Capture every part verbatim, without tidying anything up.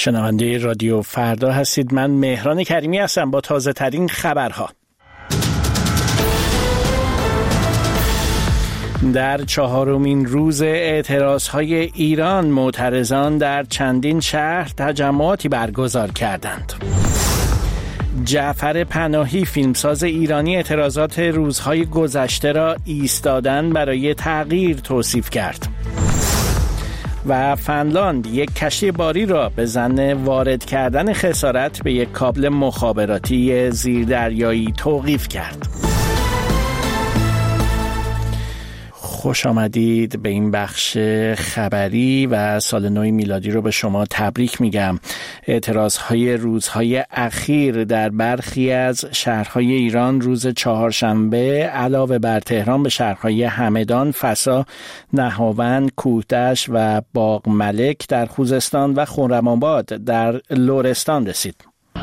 شنونده رادیو فردا هستید. من مهران کریمی هستم با تازه ترین خبرها. در چهارمین روز اعتراضهای ایران، معترضان در چندین شهر تجمعاتی برگزار کردند. جعفر پناهی، فیلمساز ایرانی، اعتراضات روزهای گذشته را ایستادن برای تغییر توصیف کرد. و فنلاند یک کشتی باری را به ظن وارد کردن خسارت به یک کابل مخابراتی زیردریایی توقیف کرد. خوش آمدید به این بخش خبری و سال نو میلادی رو به شما تبریک میگم. اعتراضهای روزهای اخیر در برخی از شهرهای ایران روز چهارشنبه علاوه بر تهران به شهرهای همدان، فسا، نهاوند، کوهدشت و باغ ملک در خوزستان و خرم‌آباد در لرستان رسید.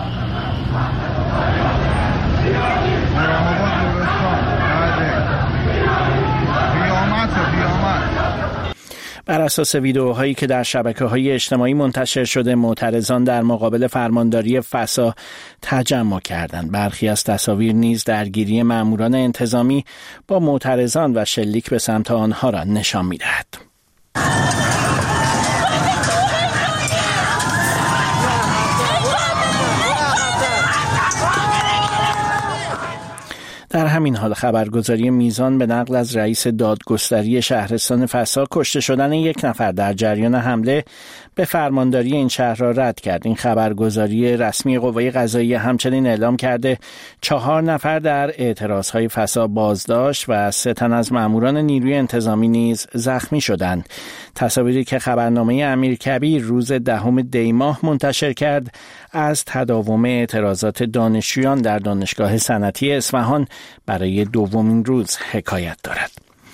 بر اساس ویدئوهایی که در شبکه‌های اجتماعی منتشر شده، معترضان در مقابل فرمانداری فسا تجمع کردند. برخی از تصاویر نیز درگیری ماموران انتظامی با معترضان و شلیک به سمت آنها را نشان می‌دهد. در همین حال خبرگزاری میزان به نقل از رئیس دادگستری شهرستان فسا کشته شدن یک نفر در جریان حمله به فرمانداری این شهر را رد کرد. این خبرگزاری رسمی قوه قضاییه همچنین اعلام کرده چهار نفر در اعتراضهای فسا بازداشت و سه تن از ماموران نیروی انتظامی نیز زخمی شدند. تصاویری که خبرنامه امیرکبیر روز دهم دی ماه منتشر کرد از تداوم اعتراضات دانشجویان در دانشگاه صنعتی اصفهان برای دومین روز حکایت دارد.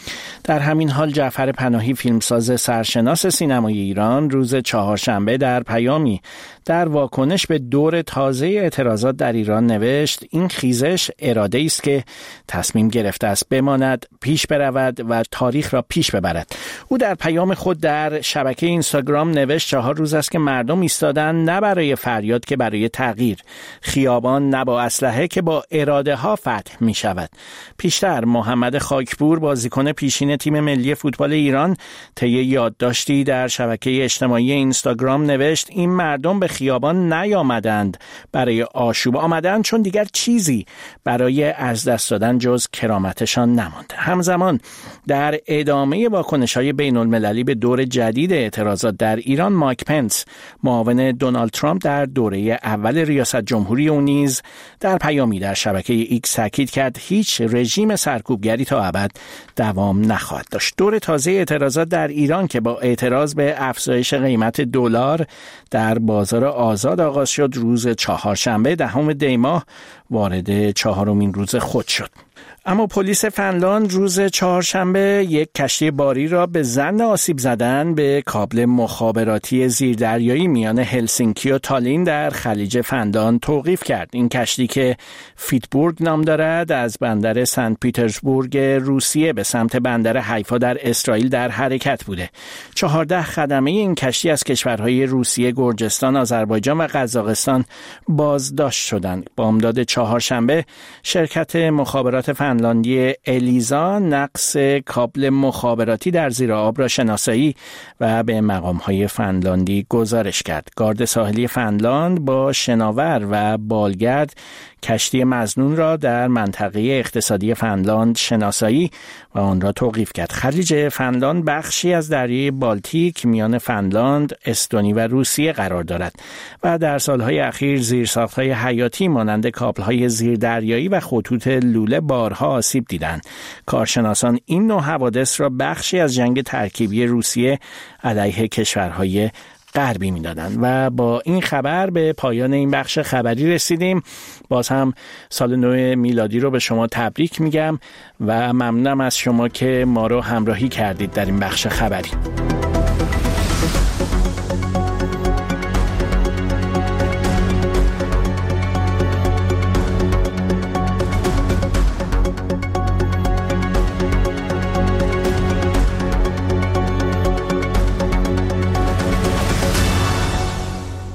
در همین حال جعفر پناهی، فیلمساز سرشناس سینمای ایران، روز چهارشنبه در پیامی در واکنش به دور تازه اعتراضات در ایران نوشت: این خیزش اراده است که تصمیم گرفته است بماند، پیش برود و تاریخ را پیش ببرد. او در پیام خود در شبکه اینستاگرام نوشت: چهار روز است که مردم ایستادن، نه برای فریاد که برای تغییر. خیابان نه با اسلحه که با اراده ها فتح می شود. پیشتر محمد خاکپور، بازیکن پیشین تیم ملی فوتبال ایران، طی یادداشتی در شبکه اجتماعی اینستاگرام نوشت: این مردم به خیابان نیامدند برای آشوب، آمدند چون دیگر چیزی برای از دست دادن جز کرامتشان نماند. همزمان در ادامه واکنش‌های بین‌المللی به دور جدید اعتراضات در ایران، مایک پنس، معاون دونالد ترامپ در دوره اول ریاست جمهوری او نیز در پیامی در شبکه ایکس تاکید کرد هیچ رژیم سرکوبگری تا ابد دوام نخواهد داشت. دور تازه اعتراضات در ایران که با اعتراض به افزایش قیمت دلار در بازار آزاد آغاز شد، روز چهارشنبه دهم دی ماه وارد چهارمین روز خود شد. اما پلیس فنلاند روز چهارشنبه یک کشتی باری را به ظن آسیب زدن به کابل مخابراتی زیردریایی میان هلسینکی و تالین در خلیج فنلاند توقیف کرد. این کشتی که فیتبورگ نام دارد از بندر سنت پیترزبورگ روسیه به سمت بندر حیفا در اسرائیل در حرکت بوده. چهارده خدمه این کشتی از کشورهای روسیه، گرجستان، آذربایجان و قزاقستان بازداشت شدند. بامداد چهارشنبه شرکت مخابرات فنلاندی الیزا نقص کابل مخابراتی در زیر آب را شناسایی و به مقام‌های فنلاندی گزارش کرد. گارد ساحلی فنلاند با شناور و بالگرد کشتی مظنون را در منطقه اقتصادی فنلاند شناسایی و آن را توقیف کرد. خلیج فنلاند بخشی از دریای بالتیک میان فنلاند، استونی و روسیه قرار دارد و در سالهای اخیر زیرساخت‌های حیاتی مانند کابل‌های زیردریایی و خطوط لوله بارها آسیب دیدند. کارشناسان این نوع حوادث را بخشی از جنگ ترکیبی روسیه علیه کشورهای غربی می‌دادند. و با این خبر به پایان این بخش خبری رسیدیم. باز هم سال نو میلادی رو به شما تبریک میگم و ممنونم از شما که ما رو همراهی کردید در این بخش خبری.